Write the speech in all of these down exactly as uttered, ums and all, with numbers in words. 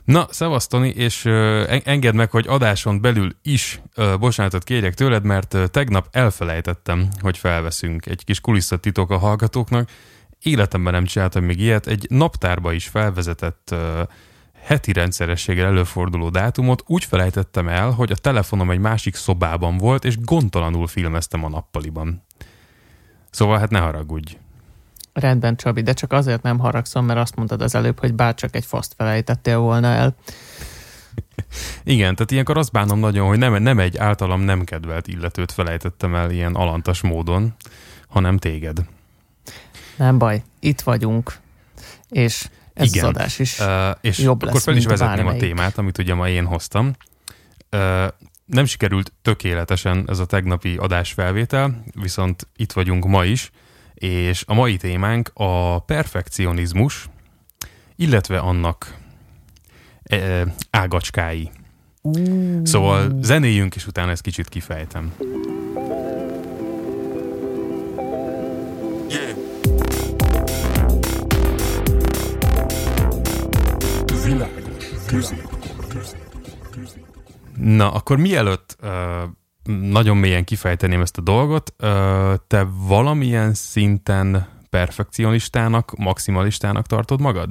Na, szevasz Toni, és uh, engedd meg, hogy adáson belül is uh, bocsánatot kérjek tőled, mert uh, tegnap elfelejtettem, hogy felveszünk egy kis kulisszatitok a hallgatóknak. Életemben nem csináltam még ilyet, egy naptárba is felvezetett uh, heti rendszerességgel előforduló dátumot úgy felejtettem el, hogy a telefonom egy másik szobában volt, és gondtalanul filmeztem a nappaliban. Szóval hát ne haragudj. Rendben, Csabi, de csak azért nem haragszom, mert azt mondtad az előbb, hogy bárcsak egy faszt felejtettél volna el. Igen, tehát ilyenkor azt bánom nagyon, hogy nem, nem egy általam nem kedvelt illetőt felejtettem el ilyen alantas módon, hanem téged. Nem baj, itt vagyunk, és ez Igen. az adás is uh, és jobb akkor lesz, fel is mint a vezetném a bármelyik. témát, amit ugye ma én hoztam. Uh, nem sikerült tökéletesen ez a tegnapi adásfelvétel, viszont itt vagyunk ma is, és a mai témánk a perfekcionizmus, illetve annak e, ágacskái. Uh. Szóval zenéljünk, és utána ezt kicsit kifejtem. Yeah. Na, akkor mielőtt uh, nagyon mélyen kifejteném ezt a dolgot, uh, te valamilyen szinten perfekcionistának, maximalistának tartod magad?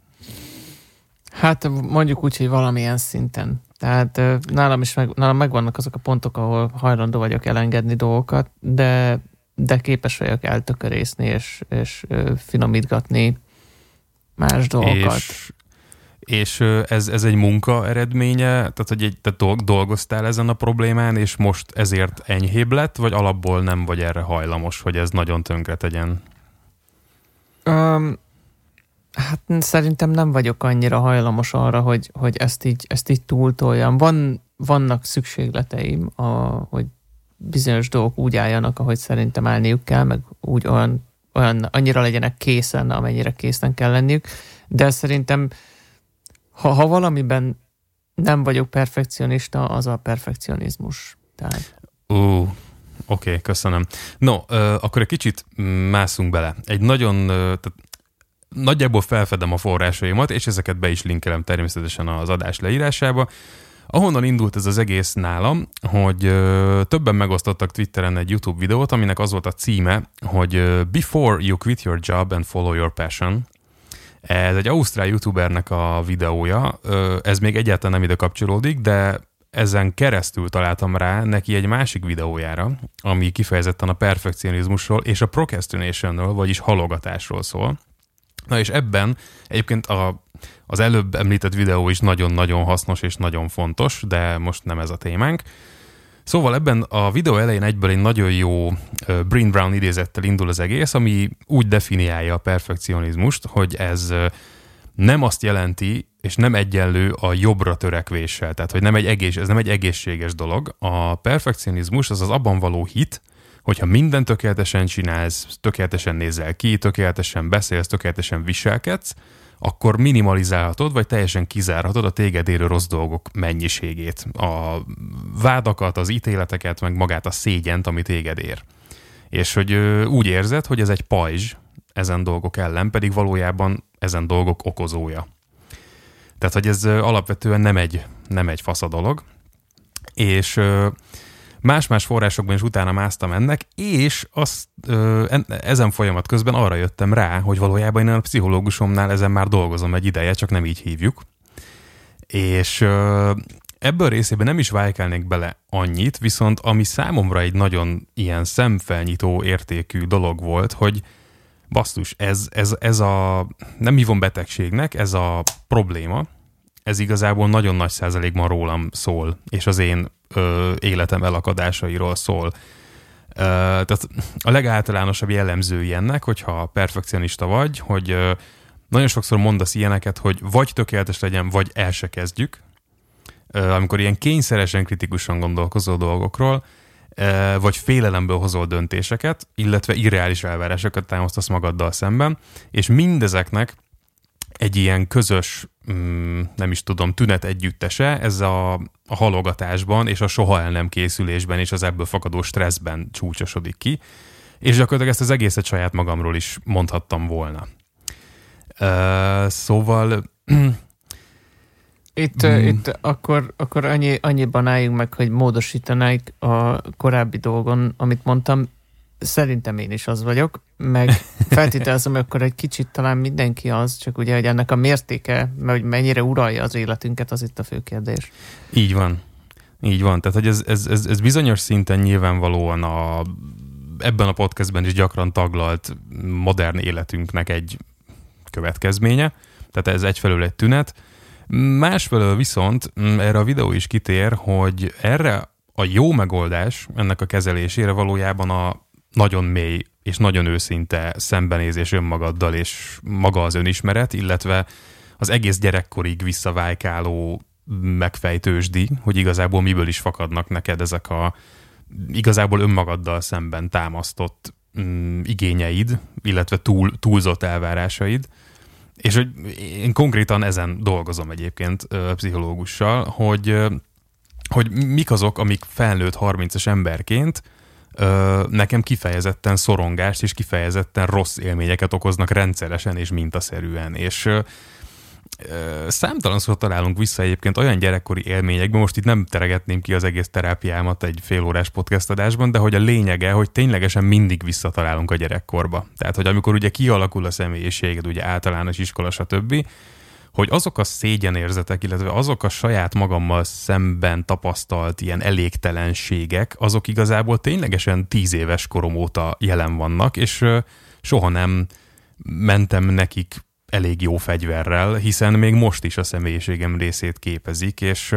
Hát mondjuk úgy, hogy valamilyen szinten. Tehát uh, nálam is meg, nálam megvannak azok a pontok, ahol hajlandó vagyok elengedni dolgokat, de, de képes vagyok eltökörészni és, és uh, finomítgatni más dolgokat. És... És ez, ez egy munka eredménye? Tehát, hogy egy, te dolgoztál ezen a problémán, és most ezért enyhébb lett, vagy alapból nem vagy erre hajlamos, hogy ez nagyon tönkre tegyen? Um, hát szerintem nem vagyok annyira hajlamos arra, hogy, hogy ezt így, ezt így túltoljam. Van, vannak szükségleteim, a, hogy bizonyos dolgok úgy álljanak, ahogy szerintem állniuk kell, meg úgy olyan, olyan annyira legyenek készen, amennyire készen kell lenniük, de szerintem Ha, ha valamiben nem vagyok perfekcionista, az a perfekcionizmus. Tehát... Ó, oké, okay, köszönöm. No, uh, akkor egy kicsit mászunk bele. Egy nagyon, uh, tehát nagyjából felfedem a forrásaimat, és ezeket be is linkelem természetesen az adás leírásába. Ahonnan indult ez az egész nálam, hogy uh, többen megosztottak Twitteren egy YouTube videót, aminek az volt a címe, hogy uh, Before you quit your job and follow your passion. Ez egy ausztrál youtubernek a videója, ez még egyáltalán nem ide kapcsolódik, de ezen keresztül találtam rá neki egy másik videójára, ami kifejezetten a perfekcionizmusról és a procrastinationről, vagyis halogatásról szól. Na és ebben egyébként a, az előbb említett videó is nagyon-nagyon hasznos és nagyon fontos, de most nem ez a témánk. Szóval ebben a videó elején egyből egy nagyon jó uh, Brené Brown idézettel indul az egész, ami úgy definiálja a perfekcionizmust, hogy ez uh, nem azt jelenti, és nem egyenlő a jobbra törekvéssel. Tehát, hogy nem egy egész, ez nem egy egészséges dolog. A perfekcionizmus az az abban való hit, hogyha minden tökéletesen csinálsz, tökéletesen nézel ki, tökéletesen beszélsz, tökéletesen viselkedsz, akkor minimalizálhatod, vagy teljesen kizárhatod a téged érő rossz dolgok mennyiségét. A vádakat, az ítéleteket, meg magát a szégyent, ami téged ér. És hogy úgy érzed, hogy ez egy pajzs ezen dolgok ellen, pedig valójában ezen dolgok okozója. Tehát, hogy ez alapvetően nem egy, nem egy fasz a dolog. És más-más forrásokban is utána másztam ennek, és azt, ezen folyamat közben arra jöttem rá, hogy valójában én a pszichológusomnál ezen már dolgozom egy ideje, csak nem így hívjuk. És ebből részében nem is vájkálnék bele annyit, viszont ami számomra egy nagyon ilyen szemfelnyitó értékű dolog volt, hogy basszus, ez, ez, ez a, nem hívom betegségnek, ez a probléma, ez igazából nagyon nagy százalékban rólam szól, és az én ö, életem elakadásairól szól. Ö, tehát a legáltalánosabb jellemzői ennek, hogyha perfekcionista vagy, hogy ö, nagyon sokszor mondasz ilyeneket, hogy vagy tökéletes legyen, vagy el se kezdjük, ö, amikor ilyen kényszeresen kritikusan gondolkozó dolgokról, ö, vagy félelemből hozol döntéseket, illetve irreális elvárásokat támasztasz magaddal szemben, és mindezeknek egy ilyen közös, nem is tudom, tünet együttese, ez a, a halogatásban és a soha el nem készülésben és az ebből fakadó stresszben csúcsosodik ki, és gyakorlatilag ezt az egészet saját magamról is mondhattam volna. Uh, szóval Itt, mm. itt akkor, akkor annyi, annyiban álljunk meg, hogy módosítanák a korábbi dolgon, amit mondtam. Szerintem én is az vagyok, meg feltételezem, hogy akkor egy kicsit talán mindenki az, csak ugye, hogy ennek a mértéke, hogy mennyire uralja az életünket, az itt a fő kérdés. Így van. Így van. Tehát, hogy ez, ez, ez, ez bizonyos szinten nyilvánvalóan a, ebben a podcastben is gyakran taglalt modern életünknek egy következménye. Tehát ez egyfelől egy tünet. Másfelől viszont erre a videó is kitér, hogy erre a jó megoldás ennek a kezelésére valójában a nagyon mély és nagyon őszinte szembenézés önmagaddal és maga az önismeret, illetve az egész gyerekkorig visszavájkáló megfejtősdi, hogy igazából miből is fakadnak neked ezek a igazából önmagaddal szemben támasztott mm, igényeid, illetve túl, túlzott elvárásaid. És hogy én konkrétan ezen dolgozom egyébként ö, pszichológussal, hogy, ö, hogy mik azok, amik felnőtt harmincas emberként ö, nekem kifejezetten szorongást és kifejezetten rossz élményeket okoznak rendszeresen és mintaszerűen. És ö, ö, számtalanszor találunk vissza egyébként olyan gyerekkori élményekben, most itt nem teregetném ki az egész terápiámat egy félórás podcast adásban, de hogy a lényege, hogy ténylegesen mindig visszatalálunk a gyerekkorba. Tehát, hogy amikor ugye kialakul a személyiséged, ugye általános iskola, stb., hogy azok a szégyenérzetek, illetve azok a saját magammal szemben tapasztalt ilyen elégtelenségek, azok igazából ténylegesen tíz éves korom óta jelen vannak, és ö, soha nem mentem nekik elég jó fegyverrel, hiszen még most is a személyiségem részét képezik, és,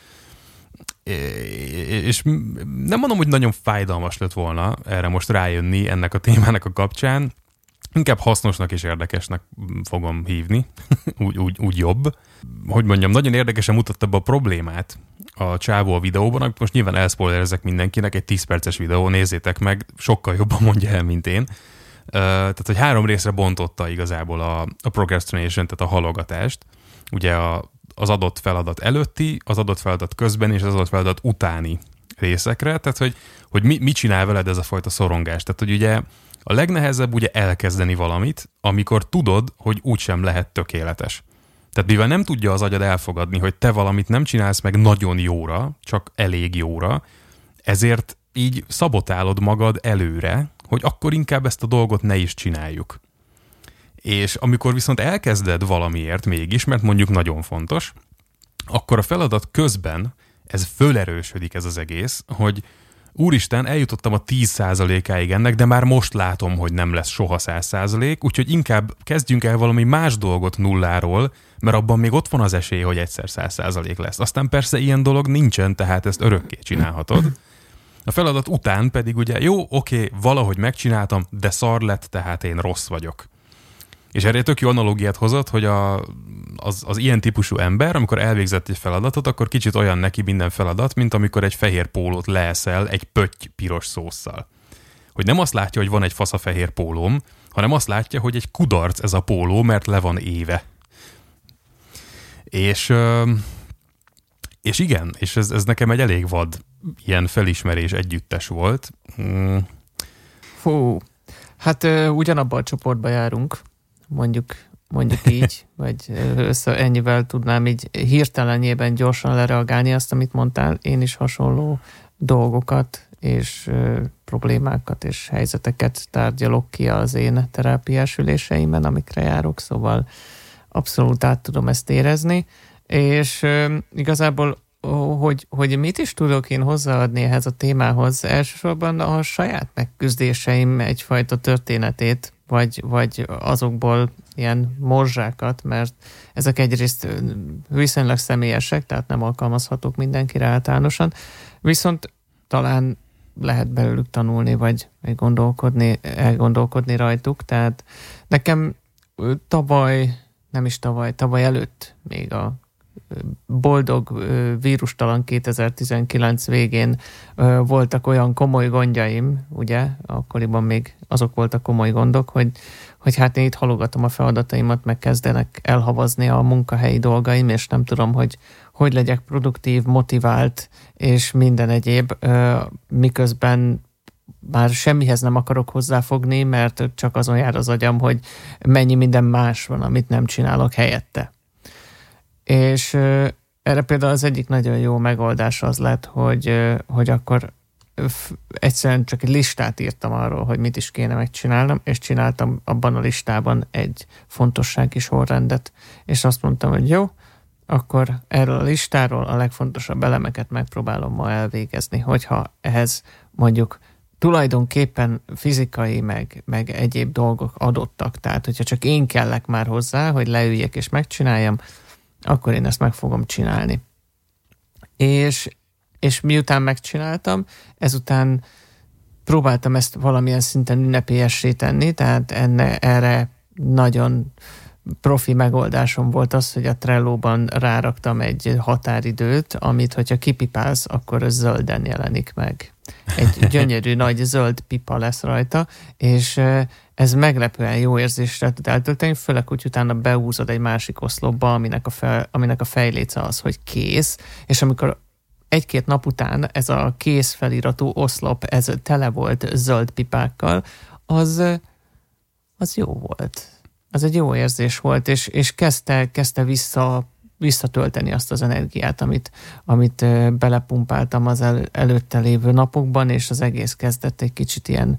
és nem mondom, hogy nagyon fájdalmas lett volna erre most rájönni ennek a témának a kapcsán, inkább hasznosnak és érdekesnek fogom hívni, úgy, úgy, úgy jobb. Hogy mondjam, nagyon érdekesen mutatta be a problémát a csávó a videóban, most nyilván elszpoilerezek mindenkinek, egy tíz perces videó, nézzétek meg, sokkal jobban mondja el, mint én. Uh, tehát, hogy három részre bontotta igazából a, a procrastination, tehát a halogatást. Ugye a, az adott feladat előtti, az adott feladat közben és az adott feladat utáni részekre. Tehát, hogy, hogy mi, mit csinál veled ez a fajta szorongás. Tehát, hogy ugye a legnehezebb ugye elkezdeni valamit, amikor tudod, hogy úgysem lehet tökéletes. Tehát mivel nem tudja az agyad elfogadni, hogy te valamit nem csinálsz meg nagyon jóra, csak elég jóra, ezért így szabotálod magad előre, hogy akkor inkább ezt a dolgot ne is csináljuk. És amikor viszont elkezded valamiért mégis, mert mondjuk nagyon fontos, akkor a feladat közben ez fölerősödik ez az egész, hogy úristen, eljutottam a tíz százalékáig ennek, de már most látom, hogy nem lesz soha száz százalék, úgyhogy inkább kezdjünk el valami más dolgot nulláról, mert abban még ott van az esély, hogy egyszer száz százalék lesz. Aztán persze ilyen dolog nincsen, tehát ezt örökké csinálhatod. A feladat után pedig ugye, jó, oké, valahogy megcsináltam, de szar lett, tehát én rossz vagyok. És erre tök jó analógiát hozott, hogy a, az, az ilyen típusú ember, amikor elvégzett egy feladatot, akkor kicsit olyan neki minden feladat, mint amikor egy fehér pólót leeszel egy pötty piros szósszal. Hogy nem azt látja, hogy van egy fasz a fehér pólóm, hanem azt látja, hogy egy kudarc ez a póló, mert le van éve. És, és igen, és ez, ez nekem egy elég vad ilyen felismerés együttes volt. Mm. Fú, hát ö, ugyanabban a csoportba járunk, mondjuk, mondjuk így, vagy össze ennyivel tudnám így hirtelenjében gyorsan lereagálni azt, amit mondtál. Én is hasonló dolgokat és ö, problémákat és helyzeteket tárgyalok ki az én terápiás üléseimben, amikre járok, szóval abszolút át tudom ezt érezni, és ö, igazából Hogy, hogy mit is tudok én hozzáadni ehhez a témához, elsősorban a saját megküzdéseim egyfajta történetét, vagy, vagy azokból ilyen morzsákat, mert ezek egyrészt viszonylag személyesek, tehát nem alkalmazhatók mindenkire általánosan, viszont talán lehet belőlük tanulni, vagy gondolkodni, elgondolkodni rajtuk, tehát nekem tavaly, nem is tavaly, tavaly előtt még a boldog, vírustalan kétezer-tizenkilenc végén voltak olyan komoly gondjaim, ugye, akkoriban még azok voltak komoly gondok, hogy, hogy hát én itt halogatom a feladataimat, meg kezdenek elhavazni a munkahelyi dolgaim, és nem tudom, hogy hogy legyek produktív, motivált, és minden egyéb, miközben már semmihez nem akarok hozzáfogni, mert csak azon jár az agyam, hogy mennyi minden más van, amit nem csinálok helyette. És, erre például az egyik nagyon jó megoldás az lett, hogy, hogy akkor egyszerűen csak egy listát írtam arról, hogy mit is kéne megcsinálnom, és csináltam abban a listában egy fontossági sorrendet, és azt mondtam, hogy jó, akkor erről a listáról a legfontosabb elemeket megpróbálom ma elvégezni, hogyha ehhez mondjuk tulajdonképpen fizikai, meg, meg egyéb dolgok adottak, tehát hogyha csak én kellek már hozzá, hogy leüljek és megcsináljam, akkor én ezt meg fogom csinálni. És, és miután megcsináltam, ezután próbáltam ezt valamilyen szinten ünnepélyessé tenni, tehát enne, erre nagyon profi megoldásom volt az, hogy a Trello-ban ráraktam egy határidőt, amit, hogyha kipipálsz, akkor az zölden jelenik meg. Egy gyönyörű nagy zöld pipa lesz rajta, és ez meglepően jó érzésre tud eltölteni, főleg, hogy utána beúzod egy másik oszlopba, aminek a, fel, aminek a fejléce az, hogy kész, és amikor egy-két nap után ez a kész feliratú oszlop, ez tele volt zöld pipákkal, az, az jó volt. Az egy jó érzés volt, és, és kezdte, kezdte vissza, visszatölteni azt az energiát, amit, amit belepumpáltam az el, előtte lévő napokban, és az egész kezdett egy kicsit ilyen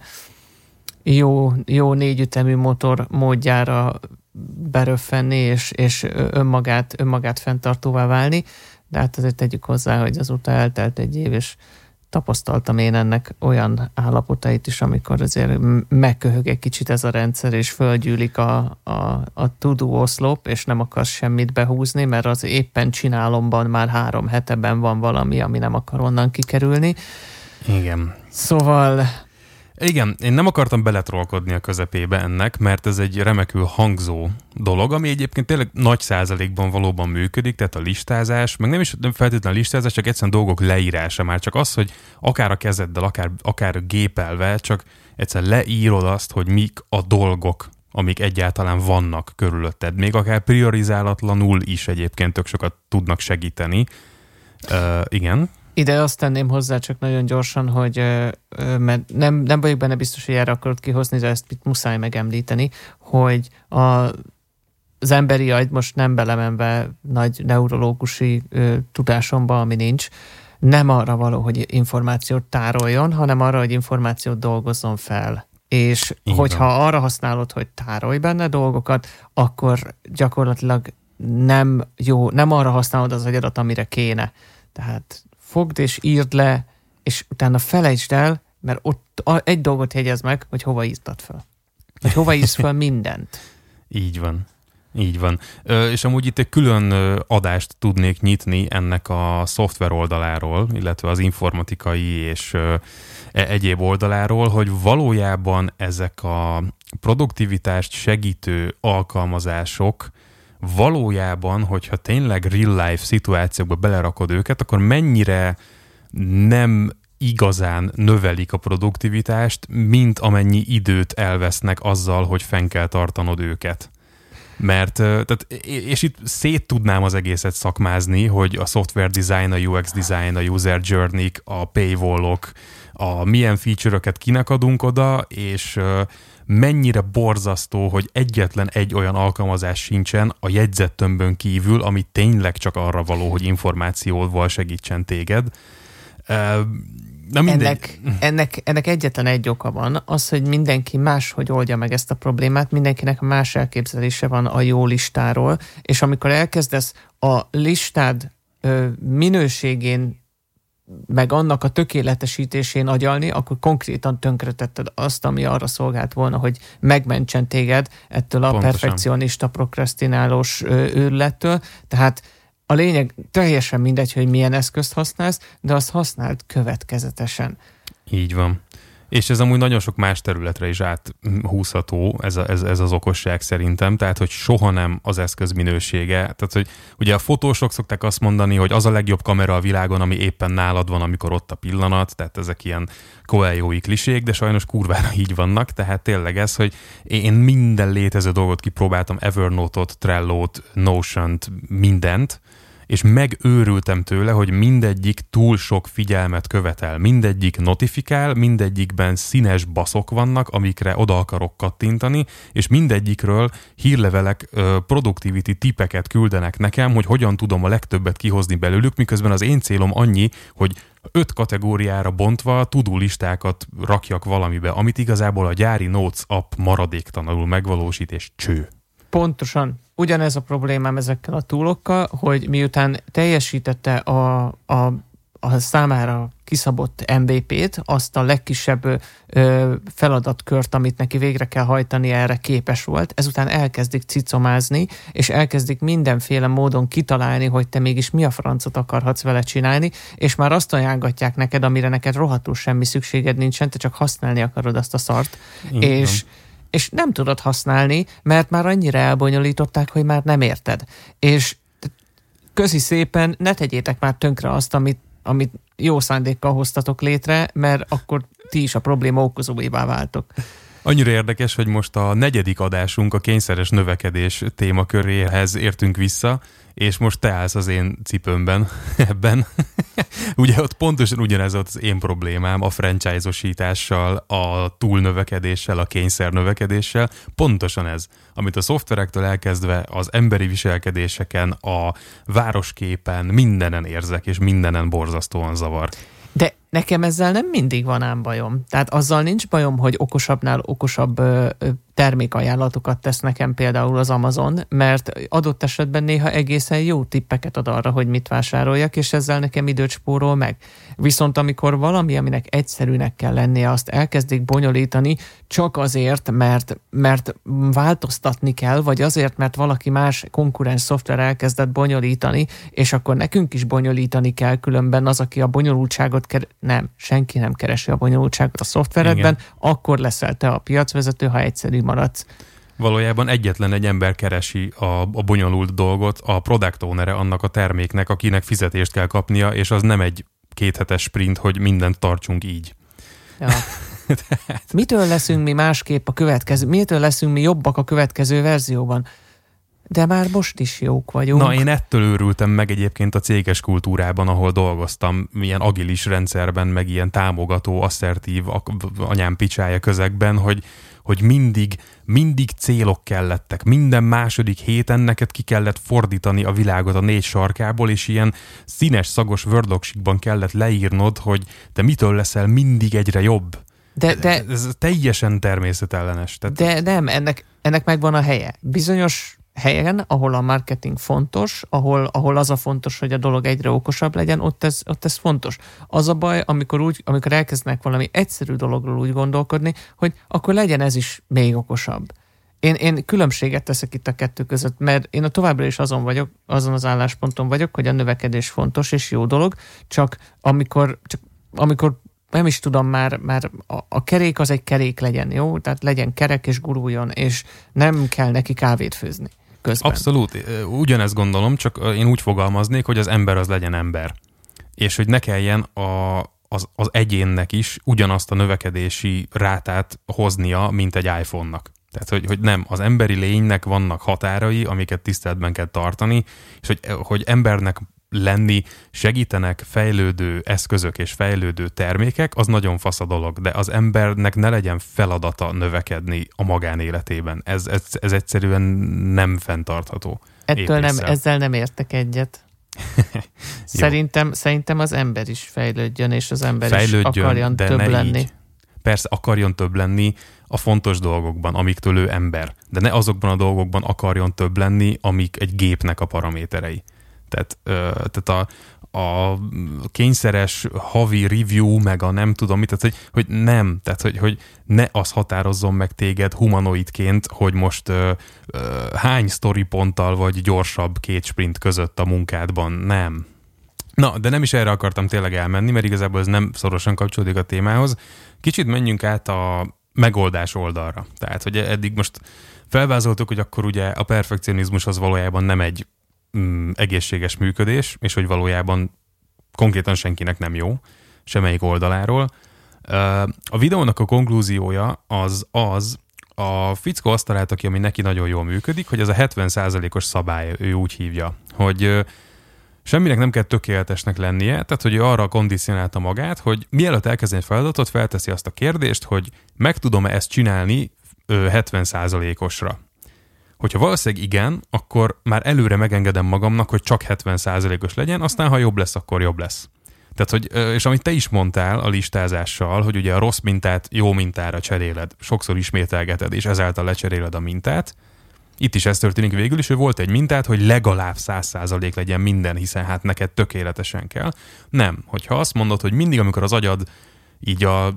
jó, jó négyütemű motor módjára beröffenni, és, és önmagát, önmagát fenntartóvá válni, de hát azért tegyük hozzá, hogy azóta eltelt egy év, és tapasztaltam én ennek olyan állapotait is, amikor azért megköhög egy kicsit ez a rendszer, és fölgyűlik a, a, a to-do oszlop, és nem akarsz semmit behúzni, mert az éppen csinálomban már három heteben van valami, ami nem akar onnan kikerülni. Igen. Szóval... Igen, én nem akartam beletrolkodni a közepébe ennek, mert ez egy remekül hangzó dolog, ami egyébként tényleg nagy százalékban valóban működik, tehát a listázás, meg nem is feltétlenül listázás, csak egyszerűen dolgok leírása, már csak az, hogy akár a kezeddel, akár, akár gépelve, csak egyszerűen leírod azt, hogy mik a dolgok, amik egyáltalán vannak körülötted. Még akár priorizálatlanul is egyébként tök sokat tudnak segíteni. Uh, igen. Ide azt tenném hozzá csak nagyon gyorsan, hogy mert nem, nem vagyok benne biztos, hogy erre akarod kihozni, de ezt itt muszáj megemlíteni, hogy a, az emberi agy, most nem belemenve nagy neurológusi ö, tudásomba, ami nincs, nem arra való, hogy információt tároljon, hanem arra, hogy információt dolgozzon fel. És igen, hogyha arra használod, hogy tárolj benne dolgokat, akkor gyakorlatilag nem jó, nem arra használod az agyadat, amire kéne. Tehát fogd és írd le, és utána felejtsd el, mert ott egy dolgot jegyez meg, hogy hova írtad fel. Hogy hova írsz fel mindent. Így van. Így van. Ö, és amúgy itt egy külön adást tudnék nyitni ennek a szoftver oldaláról, illetve az informatikai és ö, egyéb oldaláról, hogy valójában ezek a produktivitást segítő alkalmazások valójában, hogyha tényleg real-life szituációkba belerakod őket, akkor mennyire nem igazán növelik a produktivitást, mint amennyi időt elvesznek azzal, hogy fenn kell tartanod őket. Mert, tehát, és itt szét tudnám az egészet szakmázni, hogy a software design, a u x design, a user journey-k, a paywall-ok, a milyen feature-öket kinek adunk oda, és mennyire borzasztó, hogy egyetlen egy olyan alkalmazás sincsen a jegyzettömbön kívül, ami tényleg csak arra való, hogy információval segítsen téged. Na ennek, ennek, ennek egyetlen egy oka van, az, hogy mindenki máshogy oldja meg ezt a problémát, mindenkinek más elképzelése van a jó listáról, és amikor elkezdesz a listád ö, minőségén meg annak a tökéletesítésén agyalni, akkor konkrétan tönkretetted azt, ami arra szolgált volna, hogy megmentsen téged ettől a Pontosan. perfekcionista, prokrastinálós őrülettől. Tehát a lényeg teljesen mindegy, hogy milyen eszközt használsz, de azt használd következetesen. Így van. És ez amúgy nagyon sok más területre is áthúzható, ez, a, ez, ez az okosság szerintem, tehát hogy soha nem az eszköz minősége. Tehát, hogy ugye a fotósok szokták azt mondani, hogy az a legjobb kamera a világon, ami éppen nálad van, amikor ott a pillanat, tehát ezek ilyen Coelho-i klisék, de sajnos kurvára így vannak, tehát tényleg ez, hogy én minden létező dolgot kipróbáltam, Evernote-ot, Trello-t, Notion-t, mindent, és megőrültem tőle, hogy mindegyik túl sok figyelmet követel. Mindegyik notifikál, mindegyikben színes baszok vannak, amikre oda akarok kattintani, és mindegyikről hírlevelek, productivity tippeket küldenek nekem, hogy hogyan tudom a legtöbbet kihozni belőlük, miközben az én célom annyi, hogy öt kategóriára bontva to-do listákat rakjak valamibe, amit igazából a gyári Notes app maradéktalanul megvalósít, és cső. Pontosan. Ugyanez a problémám ezekkel a túlokkal, hogy miután teljesítette a, a, a számára kiszabott em vé pét, azt a legkisebb ö, feladatkört, amit neki végre kell hajtani, erre képes volt, ezután elkezdik cicomázni, és elkezdik mindenféle módon kitalálni, hogy te mégis mi a francot akarhatsz vele csinálni, és már azt ajánlgatják neked, amire neked rohadtul semmi szükséged nincsen, te csak használni akarod azt a szart. Igen. És és nem tudod használni, mert már annyira elbonyolították, hogy már nem érted. És köszi szépen, ne tegyétek már tönkre azt, amit, amit jó szándékkal hoztatok létre, mert akkor ti is a probléma okozóivá váltok. Annyira érdekes, hogy most a negyedik adásunk a kényszeres növekedés témaköréhez értünk vissza, és most te állsz az én cipőmben ebben. Ugye ott pontosan ugyanez az én problémám a franchise-osítással, a túlnövekedéssel, a kényszer növekedéssel. Pontosan ez, amit a szoftverektől elkezdve az emberi viselkedéseken, a városképen, mindenen érzek, és mindenen borzasztóan zavar. De nekem ezzel nem mindig van ám bajom. Tehát azzal nincs bajom, hogy okosabbnál okosabb ö, ö, termékajánlatokat tesz nekem például az Amazon, mert adott esetben néha egészen jó tippeket ad arra, hogy mit vásároljak, és ezzel nekem időt spórol meg. Viszont amikor valami, aminek egyszerűnek kell lennie, azt elkezdik bonyolítani csak azért, mert, mert változtatni kell, vagy azért, mert valaki más konkurens szoftver elkezdett bonyolítani, és akkor nekünk is bonyolítani kell, különben az, aki a bonyolultságot ker- nem, senki nem keresi a bonyolultságot a szoftveredben, igen. Akkor leszel te a piacvezető, ha egyszerű maradsz. Valójában egyetlen egy ember keresi a, a bonyolult dolgot, a product ownere annak a terméknek, akinek fizetést kell kapnia, és az nem egy kéthetes sprint, hogy mindent tartsunk így. Ja. Tehát... Mitől leszünk mi másképp a következő, mitől leszünk mi jobbak a következő verzióban? De már most is jók vagyunk. Na, én ettől őrültem meg egyébként a céges kultúrában, ahol dolgoztam, ilyen agilis rendszerben, meg ilyen támogató, asszertív anyám picsája közegben, hogy, hogy mindig, mindig célok kellettek. Minden második héten neked ki kellett fordítani a világot a négy sarkából, és ilyen színes, szagos Word documentban kellett leírnod, hogy te mitől leszel mindig egyre jobb. De, de, ez teljesen természetellenes. Tehát... De nem, ennek, ennek megvan a helye. Bizonyos helyen, ahol a marketing fontos, ahol, ahol az a fontos, hogy a dolog egyre okosabb legyen, ott ez, ott ez fontos. Az a baj, amikor, úgy, amikor elkezdenek valami egyszerű dologról úgy gondolkodni, hogy akkor legyen ez is még okosabb. Én, én különbséget teszek itt a kettő között, mert én a továbbra is azon vagyok, azon az állásponton vagyok, hogy a növekedés fontos és jó dolog, csak amikor, csak amikor nem is tudom, már, már a, a kerék az egy kerék legyen, jó? Tehát legyen kerek és guruljon, és nem kell neki kávét főzni közben. Abszolút, ugyanezt gondolom, csak én úgy fogalmaznék, hogy az ember az legyen ember. És hogy ne kelljen a, az, az egyénnek is ugyanazt a növekedési rátát hoznia, mint egy iPhone-nak. Tehát, hogy, hogy nem, az emberi lénynek vannak határai, amiket tiszteletben kell tartani, és hogy, hogy embernek lenni segítenek fejlődő eszközök és fejlődő termékek, az nagyon fasz a dolog, de az embernek ne legyen feladata növekedni a magánéletében. Ez, ez, ez egyszerűen nem fenntartható. Ettől nem, ezzel nem értek egyet. szerintem, szerintem az ember is fejlődjön, és az ember fejlődjön, is akarjon több lenni. Így. Persze akarjon több lenni a fontos dolgokban, amiktől ő ember, de ne azokban a dolgokban akarjon több lenni, amik egy gépnek a paraméterei. Tehát, ö, tehát a, a kényszeres havi review, meg a nem tudom mit, tehát hogy, hogy nem, tehát hogy, hogy ne az határozzon meg téged humanoidként, hogy most ö, ö, hány sztori ponttal vagy gyorsabb két sprint között a munkádban, nem. Na, de nem is erre akartam tényleg elmenni, mert igazából ez nem szorosan kapcsolódik a témához. Kicsit menjünk át a megoldás oldalra. Tehát, hogy eddig most felvázoltuk, hogy akkor ugye a perfekcionizmus az valójában nem egy mm, egészséges működés, és hogy valójában konkrétan senkinek nem jó, semmelyik oldaláról. A videónak a konklúziója az az, a fickó azt találta ki, ami neki nagyon jól működik, hogy ez a hetven százalékos szabály, ő úgy hívja, hogy semminek nem kell tökéletesnek lennie, tehát hogy ő arra kondicionálta magát, hogy mielőtt elkezdeni egy feladatot, felteszi azt a kérdést, hogy meg tudom-e ezt csinálni hetven százalékosra. Hogyha valószínűleg igen, akkor már előre megengedem magamnak, hogy csak hetven százalékos legyen, aztán ha jobb lesz, akkor jobb lesz. Tehát, hogy, és amit te is mondtál a listázással, hogy ugye a rossz mintát jó mintára cseréled, sokszor ismételgeted, és ezáltal lecseréled a mintát, itt is ez történik végül is, hogy volt egy mintát, hogy legalább száz százalék legyen minden, hiszen hát neked tökéletesen kell. Nem, hogyha azt mondod, hogy mindig, amikor az agyad így a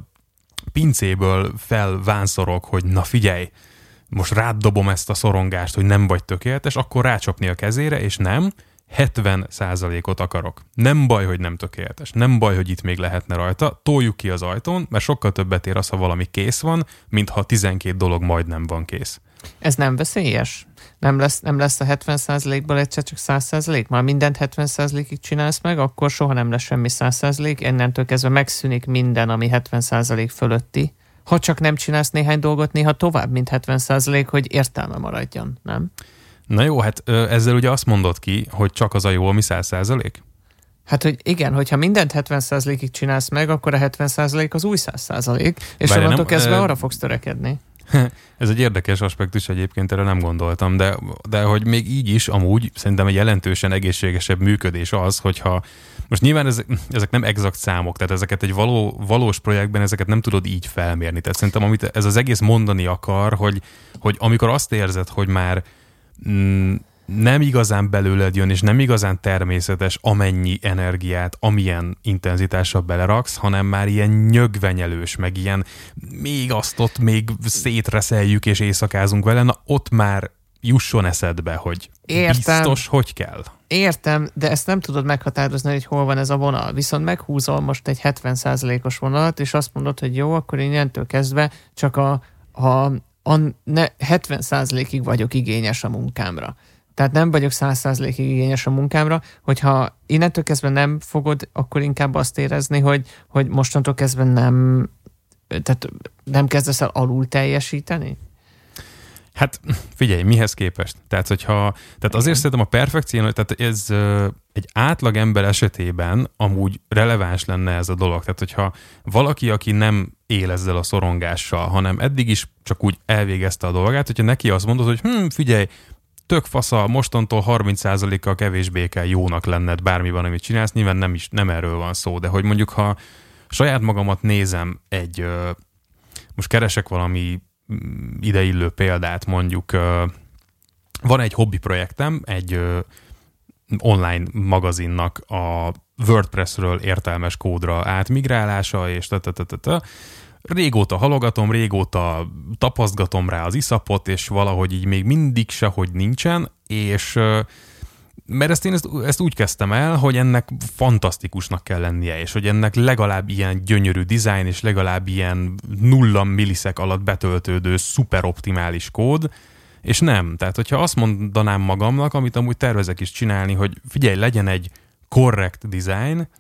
pincéből felvánszorog, hogy na figyelj, most rád dobom ezt a szorongást, hogy nem vagy tökéletes, akkor rácsapni a kezére, és nem, hetven százalékot akarok. Nem baj, hogy nem tökéletes. Nem baj, hogy itt még lehetne rajta. Toljuk ki az ajtón, mert sokkal többet ér az, ha valami kész van, mint ha tizenkét dolog majdnem van kész. Ez nem veszélyes? Nem lesz, nem lesz a hetven százalékból egyszer csak száz százalék? Már mindent hetven százalékig csinálsz meg, akkor soha nem lesz semmi száz százalék, ennentől kezdve megszűnik minden, ami hetven százalék fölötti. Ha csak nem csinálsz néhány dolgot, néha tovább, mint hetven százalék, hogy értelme maradjon, nem? Na jó, hát ezzel ugye azt mondod ki, hogy csak az a jó, ami száz százalék? Hát, hogy igen, hogyha mindent hetven százalékig csinálsz meg, akkor a hetven százalék az új száz százalék, és Várj, onnantól nem, kezdve ö... arra fogsz törekedni. Ez egy érdekes aspektus egyébként, erre nem gondoltam, de, de hogy még így is amúgy szerintem egy jelentősen egészségesebb működés az, hogyha most nyilván ezek, ezek nem exakt számok, tehát ezeket egy való, valós projektben ezeket nem tudod így felmérni. Tehát szerintem amit ez az egész mondani akar, hogy, hogy amikor azt érzed, hogy már mm, nem igazán belőled jön, és nem igazán természetes, amennyi energiát, amilyen intenzitással beleraksz, hanem már ilyen nyögvenyelős, meg ilyen még azt ott még szétreszeljük és éjszakázunk vele, na ott már jusson eszedbe, hogy Értem. Biztos, hogy kell. Értem, de ezt nem tudod meghatározni, hogy hol van ez a vonal. Viszont meghúzol most egy hetven százalékos vonalat, és azt mondod, hogy jó, akkor innentől kezdve csak a, a, a ne, hetven százalékig vagyok igényes a munkámra. Tehát nem vagyok száz százalékig igényes a munkámra, hogyha innentől kezdve nem fogod, akkor inkább azt érezni, hogy, hogy mostantól kezdve nem, tehát nem kezdesz el alul teljesíteni? Hát figyelj, mihez képest? Tehát, hogyha, tehát azért szerintem a perfekció, tehát ez uh, egy átlag ember esetében amúgy releváns lenne ez a dolog. Tehát, hogyha valaki, aki nem él ezzel a szorongással, hanem eddig is csak úgy elvégezte a dolgát, hogyha neki azt mondod, hogy hm, figyelj, tök fasza, mostantól harminc százalékkal kevésbé kell jónak lenned bármiban, amit csinálsz, nyilván nem, is, nem erről van szó, de hogy mondjuk, ha saját magamat nézem egy, uh, most keresek valami ideillő példát, mondjuk van egy hobbi projektem, egy online magazinnak a WordPressről értelmes kódra átmigrálása, és ta-ta-ta-ta. Régóta halogatom, régóta tapasztgatom rá az iszapot, és valahogy így még mindig sehogy nincsen, és mert ezt én ezt, ezt úgy kezdtem el, hogy ennek fantasztikusnak kell lennie, és hogy ennek legalább ilyen gyönyörű dizájn, és legalább ilyen nulla milliszek alatt betöltődő szuper optimális kód, és nem. Tehát, hogyha azt mondanám magamnak, amit amúgy tervezek is csinálni, hogy figyelj, legyen egy korrekt dizájn,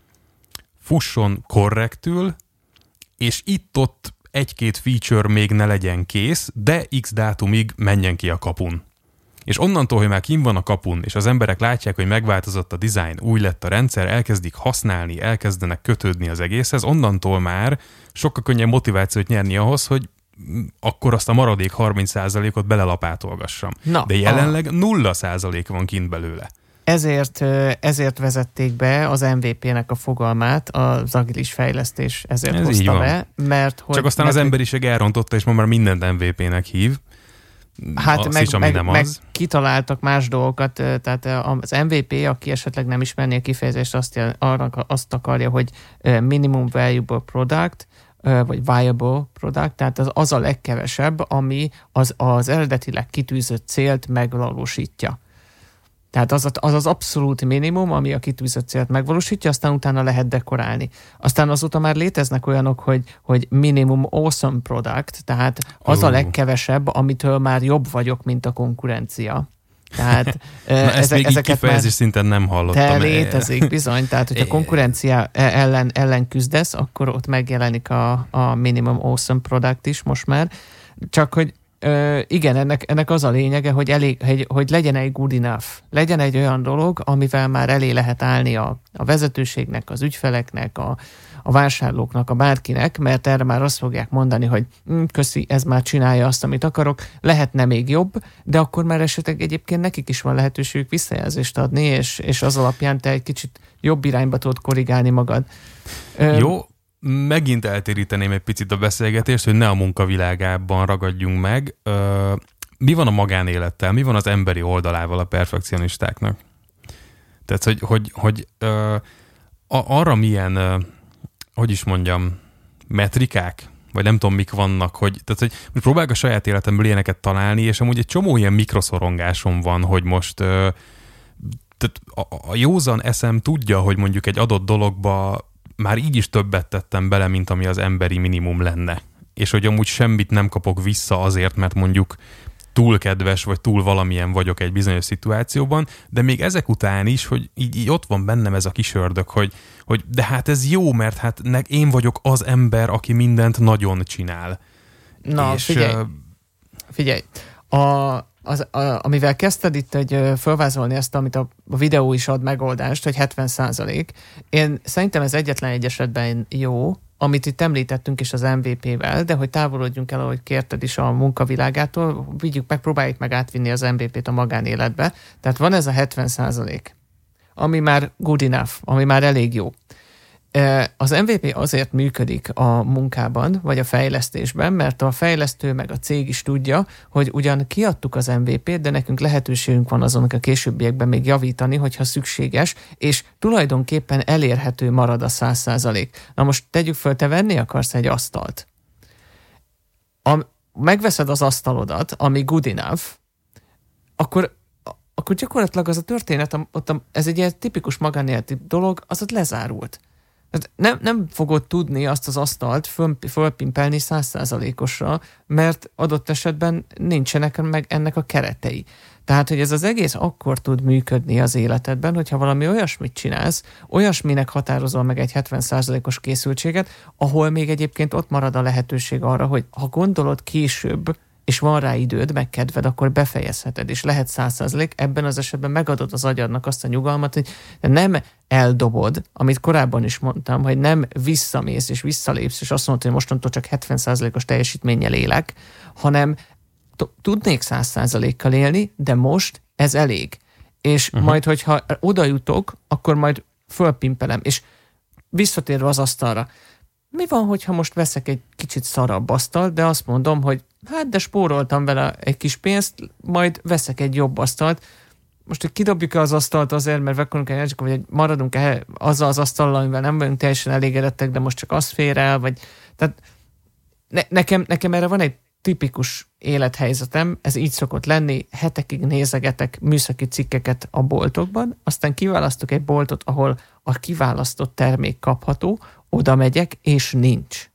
fusson korrektül, és itt-ott egy-két feature még ne legyen kész, de x dátumig menjen ki a kapun. És onnantól, hogy már kint van a kapun, és az emberek látják, hogy megváltozott a dizájn, új lett a rendszer, elkezdik használni, elkezdenek kötődni az egészhez, onnantól már sokkal könnyebb motivációt nyerni ahhoz, hogy akkor azt a maradék harminc százalékot belelapátolgassam. Na, de jelenleg a... nulla százalék van kint belőle. Ezért, ezért vezették be az em vé pé-nek a fogalmát, az agilis fejlesztés ezért Ez hozta be, mert hogy... Csak aztán mert, az emberiség elrontotta, és ma már mindent em vé pé-nek hív. Hát azt meg, is, meg, nem meg az. kitaláltak más dolgokat, tehát az em vé pé, aki esetleg nem ismerné a kifejezést, azt, arra, azt akarja, hogy minimum valuable product, vagy viable product, tehát az, az a legkevesebb, ami az, az eredetileg kitűzött célt megvalósítja. Tehát az, az az abszolút minimum, ami a kitűzött célt megvalósítja, aztán utána lehet dekorálni. Aztán azóta már léteznek olyanok, hogy, hogy minimum awesome product, tehát az uh. a legkevesebb, amitől már jobb vagyok, mint a konkurencia. Tehát Na, ezt ezek, még ezeket így kifejezés szinten nem hallottam. De létezik bizony, tehát hogyha konkurencia ellen, ellen küzdesz, akkor ott megjelenik a, a minimum awesome product is most már. Csak hogy Ö, igen, ennek, ennek az a lényege, hogy, elég, hogy, hogy legyen egy good enough. Legyen egy olyan dolog, amivel már elé lehet állni a, a vezetőségnek, az ügyfeleknek, a, a vásárlóknak, a bárkinek, mert erre már azt fogják mondani, hogy hm, köszi, ez már csinálja azt, amit akarok, lehetne még jobb, de akkor már esetleg egyébként nekik is van lehetőségük visszajelzést adni, és, és az alapján te egy kicsit jobb irányba tudod korrigálni magad. Jó, megint eltéríteném egy picit a beszélgetést, hogy ne a munkavilágában ragadjunk meg. Mi van a magánélettel? Mi van az emberi oldalával a perfekcionistáknak? Tehát, hogy, hogy, hogy arra milyen, hogy is mondjam, metrikák, vagy nem tudom, mik vannak, hogy, tehát, hogy, hogy próbálok a saját életemből ilyeneket találni, és amúgy egy csomó ilyen mikroszorongásom van, hogy most tehát a, a józan eszem tudja, hogy mondjuk egy adott dologba már így is többet tettem bele, mint ami az emberi minimum lenne. És hogy amúgy semmit nem kapok vissza azért, mert mondjuk túl kedves, vagy túl valamilyen vagyok egy bizonyos szituációban, de még ezek után is, hogy így, így ott van bennem ez a kis ördög, hogy, hogy de hát ez jó, mert hát ne, én vagyok az ember, aki mindent nagyon csinál. Na, és, figyelj, uh, figyelj. A, az, a, amivel kezdted itt egy, fölvázolni ezt, amit a, a videó is ad megoldást, hogy hetven százalék. Én szerintem ez egyetlen egy esetben jó, amit itt említettünk is az em vé pé-vel, de hogy távolodjunk el, ahogy kérted is a munkavilágától, vigyük meg, próbáljuk meg átvinni az em vé pét a magánéletbe. Tehát van ez a hetven százalék, ami már good enough, ami már elég jó. Az em vé pé azért működik a munkában, vagy a fejlesztésben, mert a fejlesztő meg a cég is tudja, hogy ugyan kiadtuk az em vé pét, de nekünk lehetőségünk van azonnak a későbbiekben még javítani, hogyha szükséges, és tulajdonképpen elérhető marad a száz százalék. Na most tegyük föl, te venni akarsz egy asztalt. A, megveszed az asztalodat, ami good enough, akkor akkor gyakorlatilag az a történet, ott a, ez egy ilyen tipikus magánéleti dolog, az ott lezárult. Nem, nem fogod tudni azt az asztalt föl, fölpimpelni száz százalékosra, mert adott esetben nincsenek meg ennek a keretei. Tehát, hogy ez az egész akkor tud működni az életedben, hogyha valami olyasmit csinálsz, olyasminek határozol meg egy hetven százalékos készültséget, ahol még egyébként ott marad a lehetőség arra, hogy ha gondolod később, és van rá időd, meg kedved, akkor befejezheted, és lehet száz százalék, ebben az esetben megadod az agyadnak azt a nyugalmat, hogy nem eldobod, amit korábban is mondtam, hogy nem visszamész és visszalépsz, és azt mondod, hogy mostantól csak hetven százalékos teljesítménnyel élek, hanem tudnék száz százalékkal élni, de most ez elég. És uh-huh. majd, hogyha oda jutok, akkor majd fölpimpelem, és visszatérve az asztalra, mi van, hogyha most veszek egy kicsit szarabb asztalt, de azt mondom, hogy hát de spóroltam vele egy kis pénzt, majd veszek egy jobb asztalt. Most, hogy kidobjuk-e az asztalt azért, mert vekorunk el, vagy maradunk-e azzal az asztallal, amivel nem vagyunk teljesen elégedettek, de most csak az fér el, vagy... Tehát ne, nekem, nekem erre van egy tipikus élethelyzetem, ez így szokott lenni, hetekig nézegetek műszaki cikkeket a boltokban, aztán kiválasztok egy boltot, ahol a kiválasztott termék kapható, oda megyek, és nincs.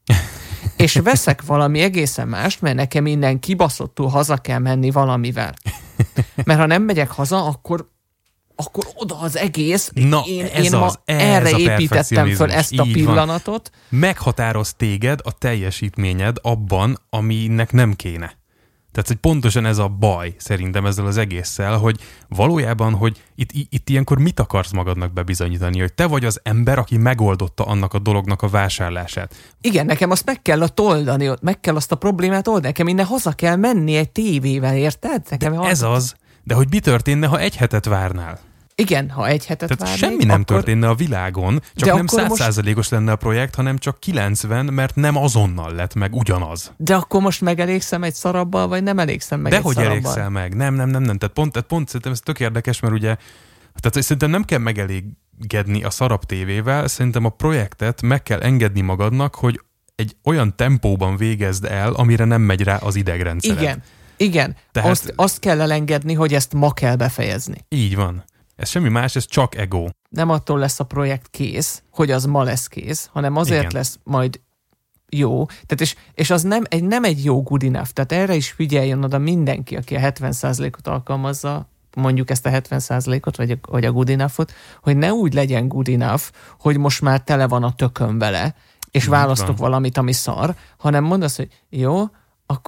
És veszek valami egészen mást, mert nekem innen kibaszottul haza kell menni valamivel. Mert ha nem megyek haza, akkor, akkor oda az egész. Na, én, ez én az, ma ez erre a építettem föl ezt a pillanatot. Van. Meghatároz téged a teljesítményed abban, aminek nem kéne. Tehát, hogy pontosan ez a baj szerintem ezzel az egésszel, hogy valójában, hogy itt, itt ilyenkor mit akarsz magadnak bebizonyítani, hogy te vagy az ember, aki megoldotta annak a dolognak a vásárlását. Igen, nekem azt meg kell oldani, meg kell azt a problémát oldani, nekem innen haza kell menni egy tévével, érted? Nekem ez az, de hogy mi történne, ha egy hetet várnál? Igen, ha egy hetet Tehát várnék, semmi nem akkor... történne a világon, csak de nem száz százalékos most... lenne a projekt, hanem csak kilencven, mert nem azonnal lett meg ugyanaz. De akkor most megelégszem egy szarabbal, vagy nem elégszem meg de egy hogy szarabbal? elégszel meg? Nem, nem, nem, nem. Tehát pont, tehát pont szerintem ez tök érdekes, mert ugye tehát szerintem nem kell megelégedni a szarabb tévével, szerintem a projektet meg kell engedni magadnak, hogy egy olyan tempóban végezd el, amire nem megy rá az idegrendszered. Igen, igen. Tehát... Azt, azt kell elengedni, hogy ezt ma kell befejezni. Így van. Ez semmi más, ez csak ego. Nem attól lesz a projekt kész, hogy az ma lesz kész, hanem azért igen. lesz majd jó. Tehát és, és az nem egy, nem egy jó good enough. Tehát erre is figyeljen oda mindenki, aki a hetven százalékot alkalmazza, mondjuk ezt a hetven százalékot, vagy a, vagy a good enough-ot, hogy ne úgy legyen good enough, hogy most már tele van a tököm vele, és választok valamit, ami szar, hanem mondd azt, hogy jó, akkor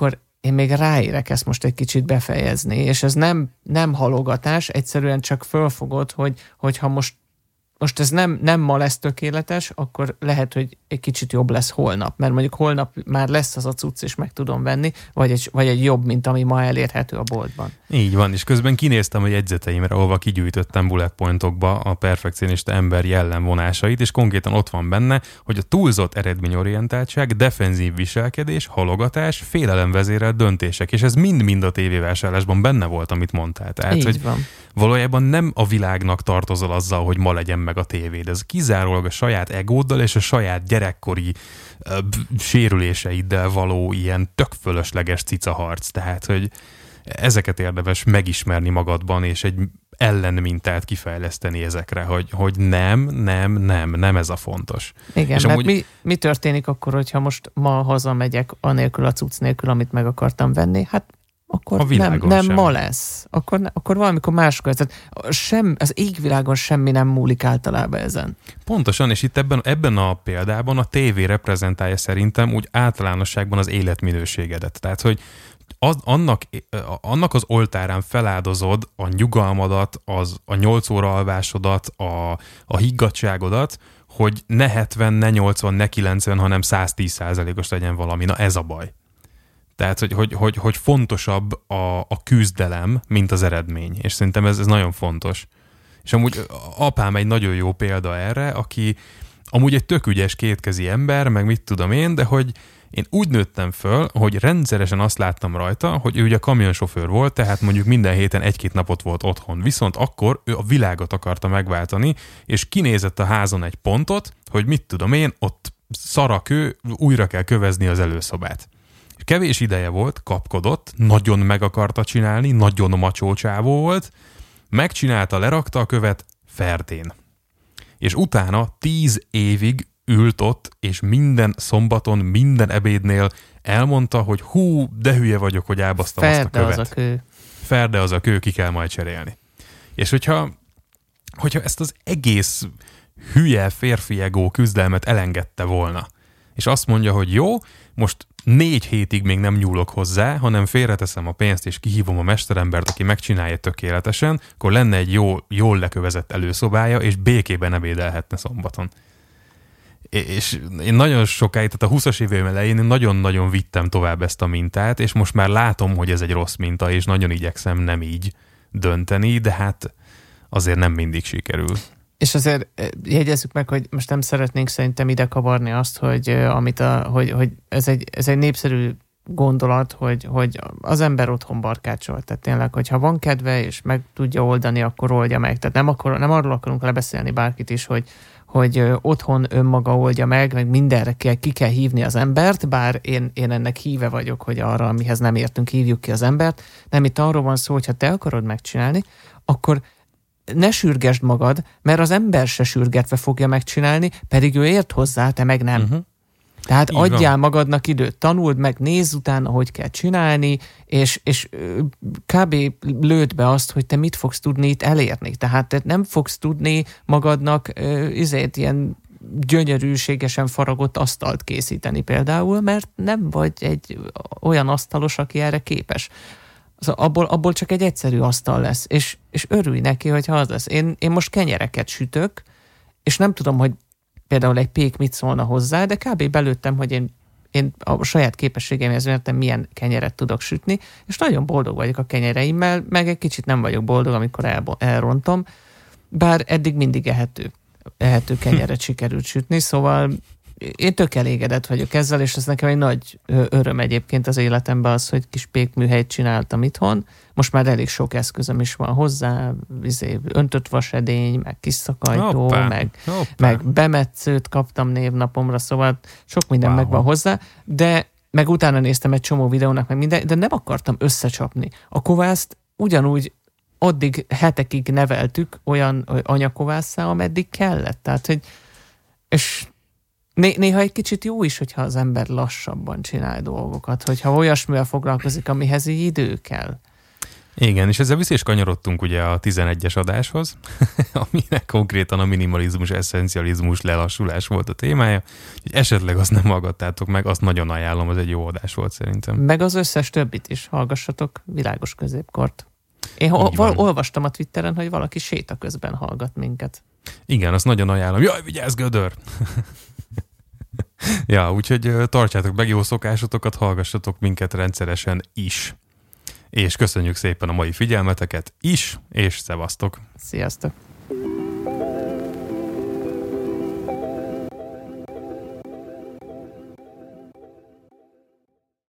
én még ráérek ezt most egy kicsit befejezni, és ez nem, nem halogatás, egyszerűen csak fölfogod, hogy, hogy ha most Most ez nem, nem ma lesz tökéletes, akkor lehet, hogy egy kicsit jobb lesz holnap, mert mondjuk holnap már lesz az a cucc, és meg tudom venni, vagy egy, vagy egy jobb, mint ami ma elérhető a boltban. Így van, és közben kinéztem a jegyzeteimre, ahova kigyűjtöttem bullet pointokba a perfekcionista ember jellemvonásait, és konkrétan ott van benne, hogy a túlzott eredményorientáltság, defenzív viselkedés, halogatás, félelemvezérelt döntések, és ez mind-mind a tévévásárlásban benne volt, amit mondtál. Tehát, így hogy van. Valójában nem a világnak tartozol azzal, hogy ma legyen meg a tévéd. Ez kizárólag a saját egóddal és a saját gyerekkori uh, sérüléseiddel való ilyen tök fölösleges cicaharc. Tehát, hogy ezeket érdemes megismerni magadban, és egy ellenmintát kifejleszteni ezekre, hogy, hogy nem, nem, nem, nem ez a fontos. Igen, és mert amúgy... mi, mi történik akkor, hogyha most ma hazamegyek anélkül a cucc nélkül, amit meg akartam venni? Hát akkor nem, nem ma lesz. Akkor, ne, akkor valamikor máskor. Tehát sem, az égvilágon semmi nem múlik általában ezen. Pontosan, és itt ebben, ebben a példában a tévé reprezentálja szerintem úgy általánosságban az életminőségedet. Tehát, hogy az, annak, annak az oltárán feláldozod a nyugalmadat, az, a nyolc óra alvásodat, a, a higgadtságodat, hogy ne hetven, ne nyolcvan, ne kilencven, hanem száz tíz százalékos legyen valami. Na ez a baj. Tehát, hogy, hogy, hogy, hogy fontosabb a, a küzdelem, mint az eredmény. És szerintem ez, ez nagyon fontos. És amúgy apám egy nagyon jó példa erre, aki amúgy egy tök ügyes kétkezi ember, meg mit tudom én, de hogy én úgy nőttem föl, hogy rendszeresen azt láttam rajta, hogy ő ugye kamionsofőr volt, tehát mondjuk minden héten egy-két napot volt otthon. Viszont akkor ő a világot akarta megváltani, és kinézett a házon egy pontot, hogy mit tudom én, ott szarakő, újra kell kövezni az előszobát. Kevés ideje volt, kapkodott, nagyon meg akarta csinálni, nagyon macsó csávó volt, megcsinálta, lerakta a követ Ferdén. És utána tíz évig ült ott, és minden szombaton, minden ebédnél elmondta, hogy hú, de hülye vagyok, hogy elbasztam azt a követ. Ferde az a kő. Ferde az a kő, ki kell majd cserélni. És hogyha, hogyha ezt az egész hülye férfi egó küzdelmet elengedte volna, és azt mondja, hogy jó, most négy hétig még nem nyúlok hozzá, hanem félreteszem a pénzt, és kihívom a mesterembert, aki megcsinálja tökéletesen, akkor lenne egy jó, jól lekövezett előszobája, és békében ebédelhetne szombaton. És én nagyon sokáig, tehát a húszas éveim elején én nagyon-nagyon vittem tovább ezt a mintát, és most már látom, hogy ez egy rossz minta, és nagyon igyekszem nem így dönteni, de hát azért nem mindig sikerül. És azért jegyezzük meg, hogy most nem szeretnénk szerintem ide kavarni azt, hogy, amit a, hogy, hogy ez, egy, ez egy népszerű gondolat, hogy, hogy az ember otthon barkácsol. Tehát tényleg, hogyha van kedve, és meg tudja oldani, akkor oldja meg. Tehát nem, akar, nem arról akarunk lebeszélni bárkit is, hogy, hogy otthon önmaga oldja meg, meg mindenre kell, ki kell hívni az embert, bár én, én ennek híve vagyok, hogy arra, amihez nem értünk, hívjuk ki az embert. Nem, itt arról van szó, hogy ha te akarod megcsinálni, akkor ne sürgesd magad, mert az ember se sürgetve fogja megcsinálni, pedig ő ért hozzá, te meg nem. Uh-huh. Tehát így adjál van. Magadnak időt, tanuld meg, nézz utána, hogy kell csinálni, és, és kb. Lőd be azt, hogy te mit fogsz tudni itt elérni. Tehát te nem fogsz tudni magadnak izét ilyen gyönyörűségesen faragott asztalt készíteni például, mert nem vagy egy olyan asztalos, aki erre képes. Szóval abból, abból csak egy egyszerű asztal lesz, és, és örülj neki, hogyha az lesz. Én, én most kenyereket sütök, és nem tudom, hogy például egy pék mit szólna hozzá, de kb. Belőttem, hogy én, én a saját képességeimhez mértem, milyen kenyeret tudok sütni, és nagyon boldog vagyok a kenyereimmel, meg egy kicsit nem vagyok boldog, amikor el, elrontom, bár eddig mindig ehető, ehető kenyeret sikerült sütni, szóval én tök elégedett vagyok ezzel, és ez nekem egy nagy öröm egyébként az életemben az, hogy kis pékműhelyt csináltam itthon. Most már elég sok eszközöm is van hozzá, izé, öntött vasedény, meg kis szakajtó, hoppá, meg, hoppá. meg bemetszőt kaptam névnapomra, szóval sok minden wow. megvan hozzá, de meg utána néztem egy csomó videónak, meg minden, de nem akartam összecsapni. A kovászt ugyanúgy addig hetekig neveltük olyan anyakovásszá, ameddig kellett. Tehát, hogy és Né- néha egy kicsit jó is, hogyha az ember lassabban csinál dolgokat, hogyha olyasmivel foglalkozik, amihez így idő kell. Igen, és ezzel vissza is kanyarodtunk ugye a tizenegyes adáshoz, aminek konkrétan a minimalizmus, eszencializmus, lelassulás volt a témája. Úgyhogy esetleg azt nem hallgattátok meg, azt nagyon ajánlom, az egy jó adás volt szerintem. Meg az összes többit is hallgassatok, Világos középkort. Én ol- olvastam a Twitteren, hogy valaki séta közben hallgat minket. Igen, azt nagyon ajánlom. Jaj, vigyázz, gödör! Ja, úgyhogy tartsátok meg jó szokásotokat, hallgassatok minket rendszeresen is. És köszönjük szépen a mai figyelmeteket is, és szevasztok! Sziasztok!